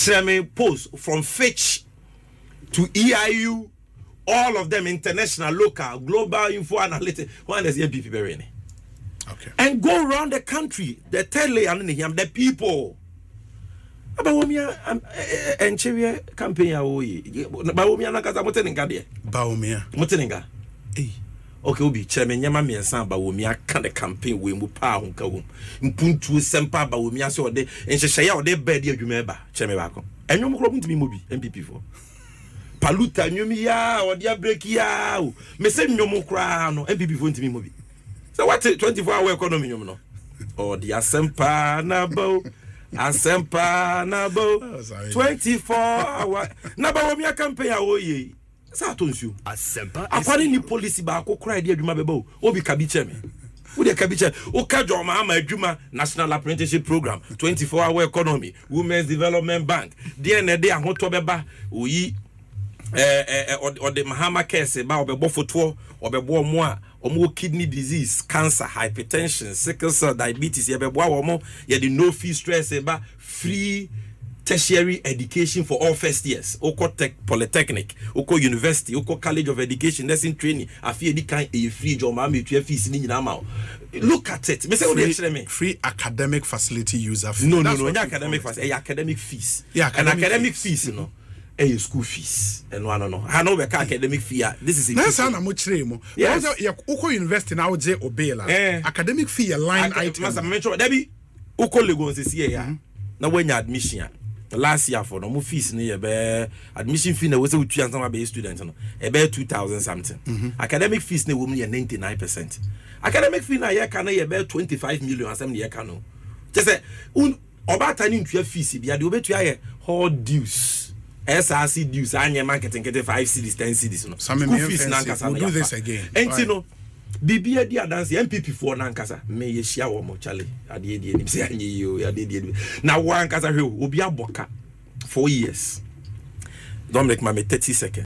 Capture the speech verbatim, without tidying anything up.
Chairman post from Fitch to E I U, all of them international, local, global info analytics. One is M P P Bereni. Okay. And go around the country, the tele and the people. Baumia and Chevia campaign. Baumia Nakaza Moteninga. Baumia Moteninga. Okay, Obi, Chairman Yamami and San Baumia can the campaign we move pound go. Mpuntu Sempa Baumia so de and Shaya de bed you remember, Chairman Bako. And you're going to be movie M P P for Paluta, Numia or dear break ya. Messing no more crown, M P P for to be movie. So what's it twenty-four hour economy? You know, or the Asempa Nabo. Asempa Nabo twenty-four hour Nabawomia campaign awoye Satonsu Asempa according to policy ba ko cry dey adwuma bebo obi kabiche me wo dey kabiche o ka jo ma ama adwuma national apprenticeship program twenty-four hour economy women's development bank dey na dey ahoto beba oyi eh eh or the Mahama case ba obebo foto obebo mo a omo kidney disease, cancer, hypertension, sickle cell diabetes, yebeboa omo ye the no fee stress eba free tertiary education for all first years. Oko tech polytechnic, oko university, oko college of education, nursing training, afi edi kan e free job ma me tue fees ni nyina ma. Look at it. Me say what dey tell me. Free academic facility user fee. No, no, no, no, academic facility, academic fees. Yeah, academic and academic fees, fees you know. A school fees and one no. I know we academic fee. This is that's how na mo chire mo. Yes. Uko university now je obela. Eh. Academic fee a line Ac item. Must mention that be Uko Lagos this year ya. Na when you admission last year for no mo fees ne be admission fee na we say we two and be student no. E be two thousand something. Mm-hmm. Academic fees ne woman ninety-nine percent. Academic fee na year can e be twenty-five million asem ne year can no. Just say un obata ni ntua fees bia de obetu aye all dues. S R C dues and marketing get five cities, ten cities. No. Some fees we'll do this again. And you know, B B A D dance M P P for Nankasa. May ye share one Charlie. I did him say you. I did. Now one Casa Hill will be a boca four years. Don't make my thirty seconds.